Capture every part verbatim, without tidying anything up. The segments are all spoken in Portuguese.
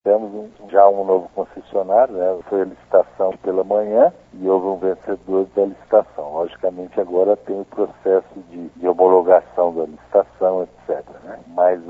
temos um, já um novo concessionário, né? Foi a licitação pela manhã e houve um vencedor da licitação. Logicamente agora tem o processo de, de homologação da licitação, etcétera, né? Mas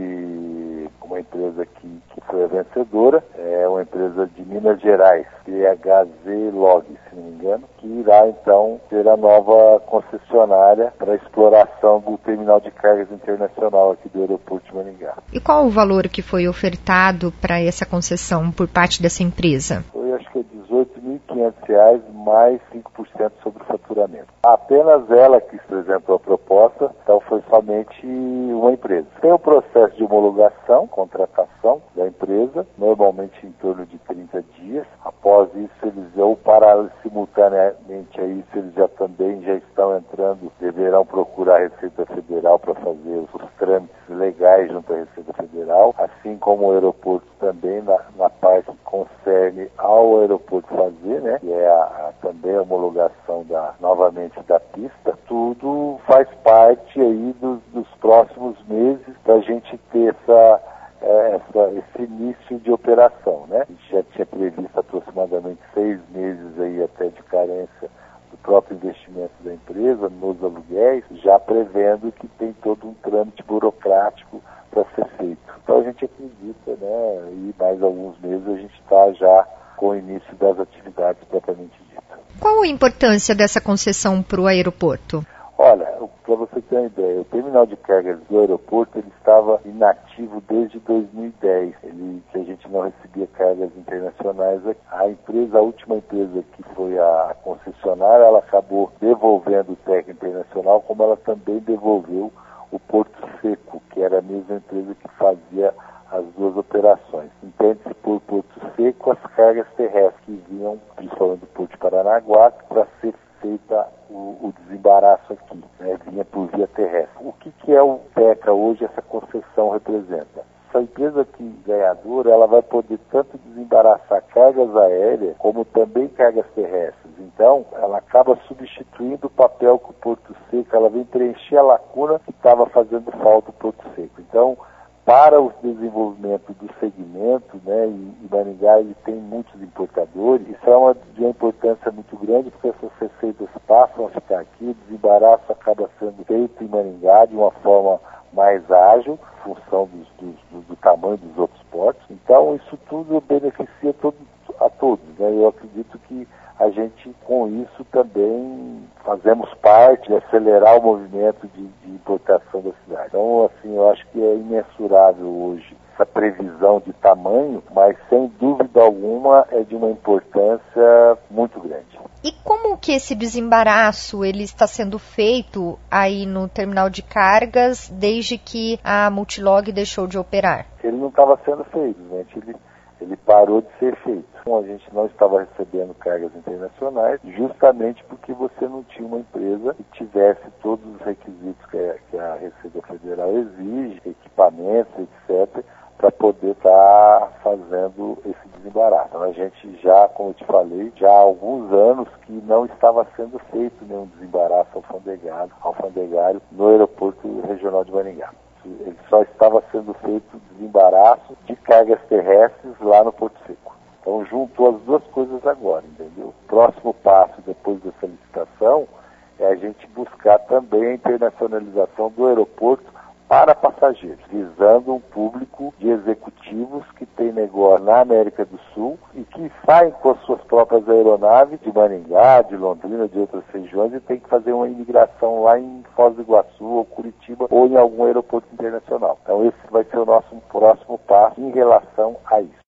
houve uma empresa que, que foi a vencedora, é uma empresa de Minas Gerais, T H Z Log, se não me engano, que irá então ser a nova concessionária para a exploração do terminal de cargas internacional aqui do aeroporto de Maringá. E qual o valor que foi ofertado para essa concessão por parte dessa empresa? Foi, acho que é dezoito mil e quinhentos reais mais cinco por cento sobre o faturamento. Apenas ela que apresentou a proposta, então foi somente uma empresa. Tem o processo de homologação, contratação da empresa, normalmente em torno de trinta dias. Após isso, eles ou para simultaneamente a isso, eles já também já estão entrando, deverão procurar a Receita Federal para fazer os trâmites legais junto à Receita Federal, assim como o aeroporto também na, na parte que concerne ao aeroporto fazer, né, que é a, a, também a homologação da, novamente da pista. Tudo faz parte aí dos, dos próximos meses para a gente ter essa, é, essa, esse início de operação, né? A gente já tinha previsto aproximadamente seis meses aí até de carência do próprio investimento da empresa nos aluguéis, já prevendo que tem todo um trâmite burocrático para ser feito. Então a gente acredita, né, e mais alguns meses a gente está já com o início das atividades propriamente dita. Qual a importância dessa concessão para o aeroporto? Olha, para você ter uma ideia, o terminal de cargas do aeroporto ele estava inativo desde dois mil e dez, ele, que a gente não recebia cargas internacionais. A empresa, a última empresa que foi a concessionária, ela acabou devolvendo o T E C Internacional, como ela também devolveu o Porto Seco, que era a mesma empresa que fazia as duas operações. Entende-se por Porto Seco as cargas terrestres que vinham, principalmente do Porto de Paranaguá, para ser feita o, o desembaraço aqui, né? Vinha por via terrestre. O que, que é o TECA hoje, essa concessão representa? Essa empresa aqui ganhadora, ela vai poder tanto desembaraçar cargas aéreas, como também cargas terrestres. Então, ela acaba substituindo o papel que o Porto Seco, ela vem preencher a lacuna que estava fazendo falta o Porto Seco. Então, para o desenvolvimento do segmento, né, e, e Maringá ele tem muitos importadores, isso é uma, de uma importância muito grande, porque essas receitas passam a ficar aqui, o desembaraço acaba sendo feito em Maringá de uma forma mais ágil, em função dos, dos, do, do tamanho dos outros portos. Então, isso tudo beneficia todo, a todos, né? Eu acredito que a gente, com isso, também fazemos parte de acelerar o movimento de, de importação da cidade. Então, assim, eu acho que é imensurável hoje essa previsão de tamanho, mas, sem dúvida alguma, é de uma importância muito grande. E como que esse desembaraço ele está sendo feito aí no terminal de cargas desde que a Multilog deixou de operar? Ele não estava sendo feito, gente. Ele, ele parou de ser feito. A gente não estava recebendo cargas internacionais justamente porque você não tinha uma empresa que tivesse todos os requisitos que a, que a Receita Federal exige, equipamentos, etcétera, para poder estar tá fazendo esse desembaraço. Então, a gente já, como eu te falei, já há alguns anos que não estava sendo feito nenhum desembaraço alfandegário, alfandegário no aeroporto regional de Maringá. Ele só estava sendo feito desembaraço de cargas terrestres lá no Porto Seco. Então, juntou as duas coisas agora, entendeu? O próximo passo, depois dessa licitação, é a gente buscar também a internacionalização do aeroporto para passageiros, visando um público de executivos que tem negócio na América do Sul e que saem com as suas próprias aeronaves de Maringá, de Londrina, de outras regiões e tem que fazer uma imigração lá em Foz do Iguaçu ou Curitiba ou em algum aeroporto internacional. Então esse vai ser o nosso próximo passo em relação a isso.